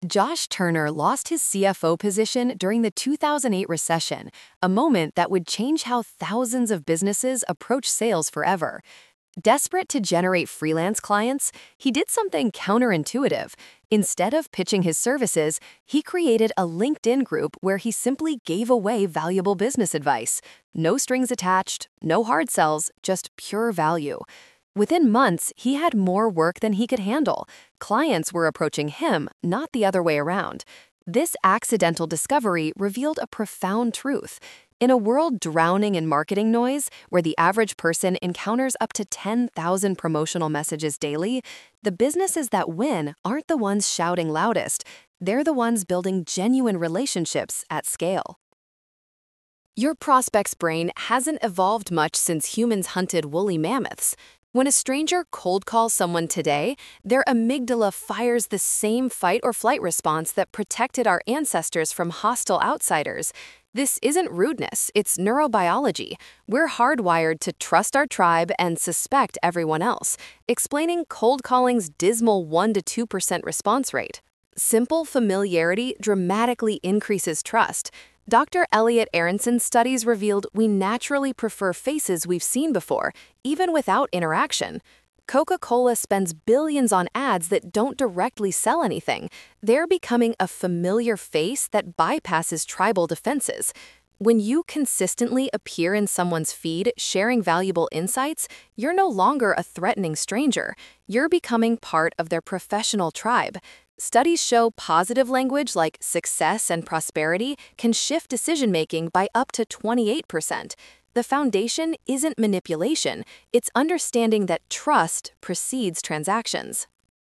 Josh Turner lost his CFO position during the 2008 recession, a moment that would change how thousands of businesses approach sales forever. Desperate to generate freelance clients, he did something counterintuitive. Instead of pitching his services, he created a LinkedIn group where he simply gave away valuable business advice. No strings attached, no hard sells, just pure value. Within months, he had more work than he could handle. Clients were approaching him, not the other way around. This accidental discovery revealed a profound truth. In a world drowning in marketing noise, where the average person encounters up to 10,000 promotional messages daily, the businesses that win aren't the ones shouting loudest. They're the ones building genuine relationships at scale. Your prospect's brain hasn't evolved much since humans hunted woolly mammoths. When a stranger cold calls someone today, their amygdala fires the same fight or flight response that protected our ancestors from hostile outsiders. This isn't rudeness, it's neurobiology. We're hardwired to trust our tribe and suspect everyone else, explaining cold calling's dismal 1 to 2% response rate. Simple familiarity dramatically increases trust. Dr. Elliot Aronson's studies revealed we naturally prefer faces we've seen before, even without interaction. Coca-Cola spends billions on ads that don't directly sell anything. They're becoming a familiar face that bypasses tribal defenses. When you consistently appear in someone's feed sharing valuable insights, you're no longer a threatening stranger. You're becoming part of their professional tribe. Studies show positive language like success and prosperity can shift decision-making by up to 28%. The foundation isn't manipulation, it's understanding that trust precedes transactions.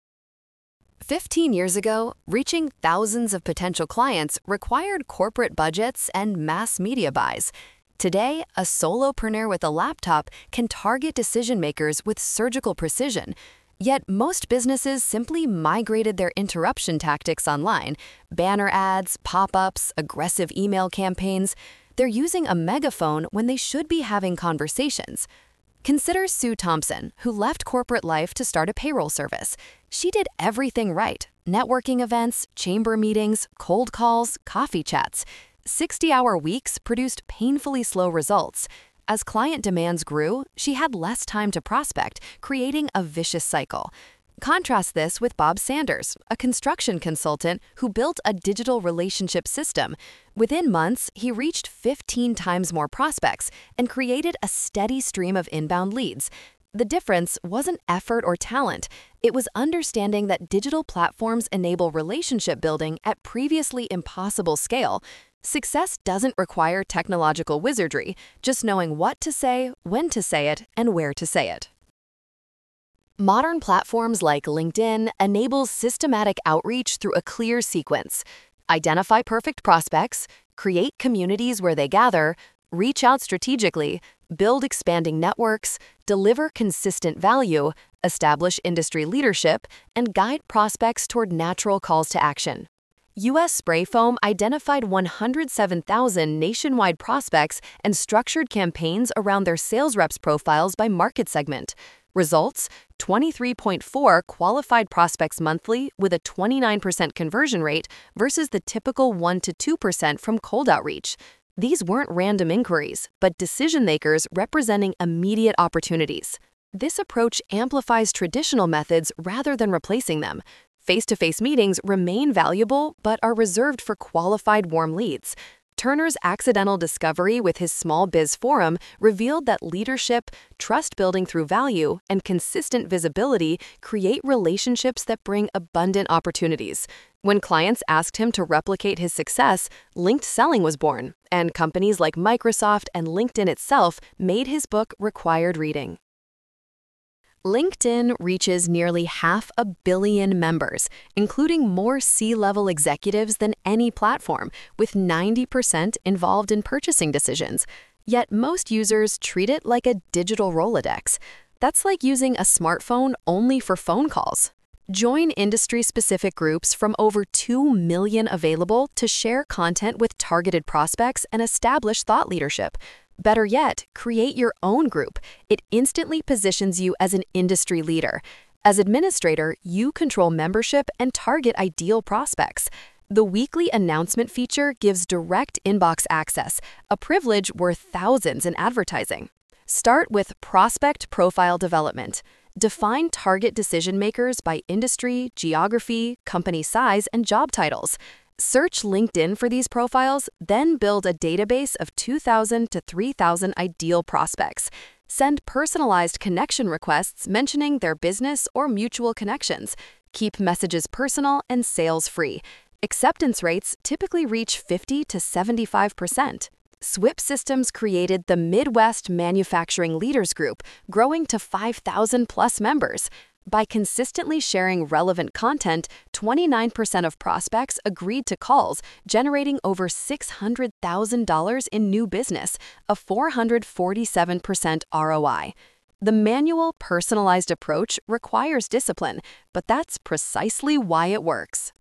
15 years ago, reaching thousands of potential clients required corporate budgets and mass media buys. Today, a solopreneur with a laptop can target decision-makers with surgical precision. Yet most businesses simply migrated their interruption tactics online. Banner ads, pop-ups, aggressive email campaigns. They're using a megaphone when they should be having conversations. Consider Sue Thompson, who left corporate life to start a payroll service. She did everything right: networking events, chamber meetings, cold calls, coffee chats. 60-hour weeks produced painfully slow results. As client demands grew, she had less time to prospect, creating a vicious cycle. Contrast this with Bob Sanders, a construction consultant who built a digital relationship system. Within months, he reached 15 times more prospects and created a steady stream of inbound leads. The difference wasn't effort or talent. It was understanding that digital platforms enable relationship building at previously impossible scale. Success doesn't require technological wizardry, just knowing what to say, when to say it, and where to say it. Modern platforms like LinkedIn enable systematic outreach through a clear sequence. Identify perfect prospects, create communities where they gather, reach out strategically, build expanding networks, deliver consistent value, establish industry leadership, and guide prospects toward natural calls to action. U.S. Spray Foam identified 107,000 nationwide prospects and structured campaigns around their sales reps' profiles by market segment. Results: 23.4 qualified prospects monthly with a 29% conversion rate versus the typical 1 to 2% from cold outreach. These weren't random inquiries, but decision-makers representing immediate opportunities. This approach amplifies traditional methods rather than replacing them. Face-to-face meetings remain valuable but are reserved for qualified warm leads. Turner's accidental discovery with his small biz forum revealed that leadership, trust building through value, and consistent visibility create relationships that bring abundant opportunities. When clients asked him to replicate his success, linked selling was born, and companies like Microsoft and LinkedIn itself made his book required reading. LinkedIn reaches nearly 500 million members, including more C-level executives than any platform, with 90% involved in purchasing decisions. Yet most users treat it like a digital Rolodex. That's like using a smartphone only for phone calls. Join industry-specific groups from over 2 million available to share content with targeted prospects and establish thought leadership. Better yet, create your own group. It instantly positions you as an industry leader. As administrator, you control membership and target ideal prospects. The weekly announcement feature gives direct inbox access, a privilege worth thousands in advertising. Start with prospect profile development. Define target decision makers by industry, geography, company size, and job titles. Search LinkedIn for these profiles, then build a database of 2,000 to 3,000 ideal prospects. Send personalized connection requests mentioning their business or mutual connections. Keep messages personal and sales-free. Acceptance rates typically reach 50 to 75%. SWIP Systems created the Midwest Manufacturing Leaders Group, growing to 5,000 plus members. By consistently sharing relevant content, 29% of prospects agreed to calls, generating over $600,000 in new business, a 447% ROI. The manual, personalized approach requires discipline, but that's precisely why it works.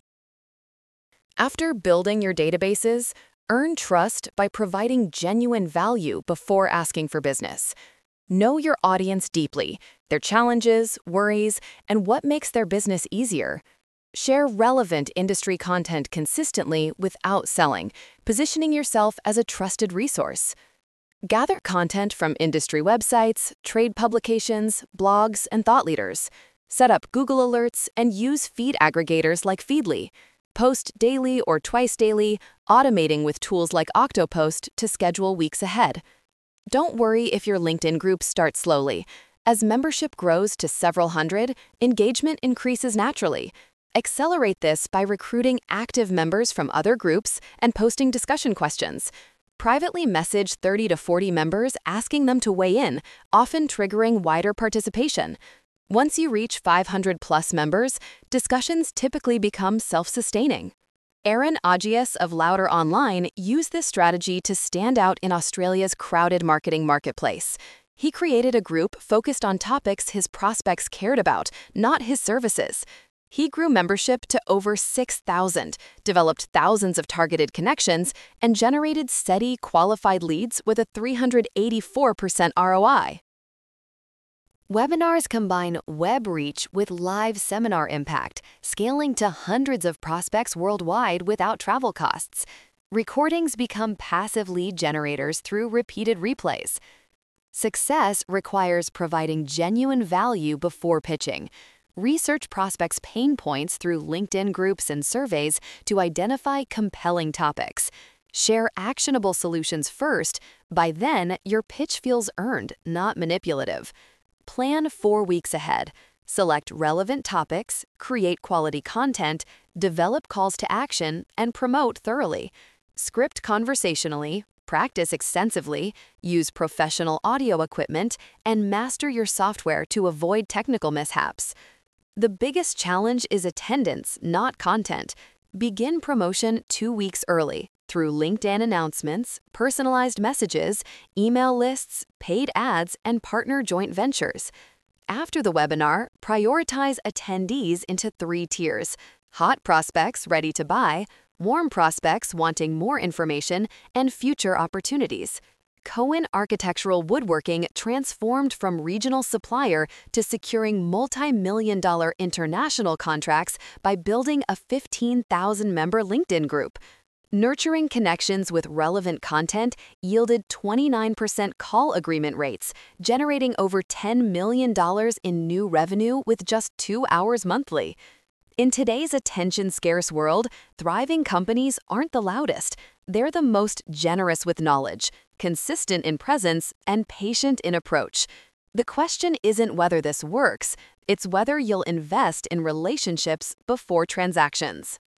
After building your databases, earn trust by providing genuine value before asking for business. Know your audience deeply, their challenges, worries, and what makes their business easier. Share relevant industry content consistently without selling, positioning yourself as a trusted resource. Gather content from industry websites, trade publications, blogs, and thought leaders. Set up Google Alerts and use feed aggregators like Feedly. Post daily or twice daily, automating with tools like Octopost to schedule weeks ahead. Don't worry if your LinkedIn group starts slowly. As membership grows to several hundred, engagement increases naturally. Accelerate this by recruiting active members from other groups and posting discussion questions. Privately message 30 to 40 members asking them to weigh in, often triggering wider participation. Once you reach 500 plus members, discussions typically become self-sustaining. Aaron Agius of Louder Online used this strategy to stand out in Australia's crowded marketing marketplace. He created a group focused on topics his prospects cared about, not his services. He grew membership to over 6,000, developed thousands of targeted connections, and generated steady, qualified leads with a 384% ROI. Webinars combine web reach with live seminar impact, scaling to hundreds of prospects worldwide without travel costs. Recordings become passive lead generators through repeated replays. Success requires providing genuine value before pitching. Research prospects' pain points through LinkedIn groups and surveys to identify compelling topics. Share actionable solutions first. By then, your pitch feels earned, not manipulative. Plan 4 weeks ahead. Select relevant topics, create quality content, develop calls to action, and promote thoroughly. Script conversationally, practice extensively, use professional audio equipment, and master your software to avoid technical mishaps. The biggest challenge is attendance, not content. Begin promotion 2 weeks early through LinkedIn announcements, personalized messages, email lists, paid ads, and partner joint ventures. After the webinar, prioritize attendees into 3 tiers: hot prospects ready to buy, warm prospects wanting more information, and future opportunities. Cohen Architectural Woodworking transformed from regional supplier to securing multi-million-dollar international contracts by building a 15,000-member LinkedIn group. Nurturing connections with relevant content yielded 29% call agreement rates, generating over $10 million in new revenue with just 2 hours monthly. In today's attention-scarce world, thriving companies aren't the loudest. They're the most generous with knowledge, consistent in presence, and patient in approach. The question isn't whether this works, it's whether you'll invest in relationships before transactions.